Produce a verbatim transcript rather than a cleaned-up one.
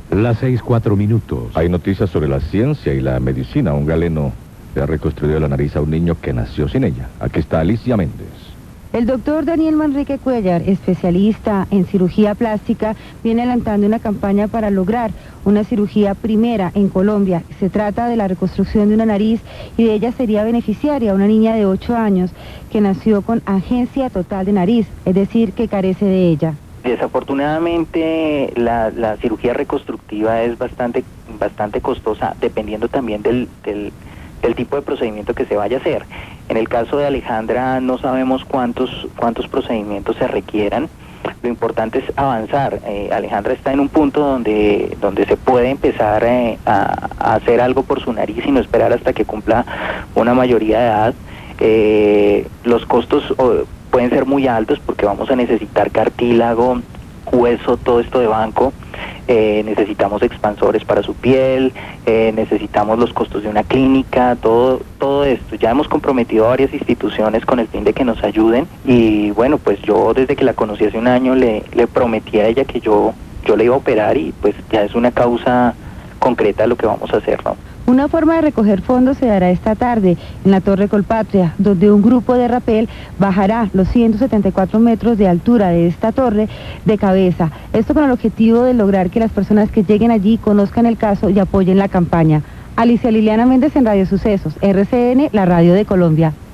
Las seis, cuatro minutos. Hay noticias sobre la ciencia y la medicina. Un galeno le ha reconstruido la nariz a un niño que nació sin ella. Aquí está Alicia Méndez. El doctor Daniel Manrique Cuellar, especialista en cirugía plástica, viene adelantando una campaña para lograr una cirugía primera en Colombia. Se trata de la reconstrucción de una nariz y de ella sería beneficiaria una niña de ocho años que nació con agencia total de nariz, es decir, que carece de ella. Desafortunadamente la, la cirugía reconstructiva es bastante, bastante costosa, dependiendo también del, del, del tipo de procedimiento que se vaya a hacer. En el caso de Alejandra no sabemos cuántos, cuántos procedimientos se requieran. Lo importante es avanzar. Eh, Alejandra está en un punto donde, donde se puede empezar eh, a, a hacer algo por su nariz y no esperar hasta que cumpla una mayoría de edad. Eh, los costos oh, pueden ser muy altos porque vamos a necesitar cartílago, hueso, todo esto de banco. Eh, necesitamos expansores para su piel, eh, necesitamos los costos de una clínica, todo todo esto. Ya hemos comprometido a varias instituciones con el fin de que nos ayuden y bueno, pues yo desde que la conocí hace un año le, le prometí a ella que yo, yo le iba a operar y pues ya es una causa concreta lo que vamos a hacer, ¿no? Una forma de recoger fondos se dará esta tarde en la Torre Colpatria, donde un grupo de rapel bajará los ciento setenta y cuatro metros de altura de esta torre de cabeza. Esto con el objetivo de lograr que las personas que lleguen allí conozcan el caso y apoyen la campaña. Alicia Liliana Méndez en Radio Sucesos, R C N, la radio de Colombia.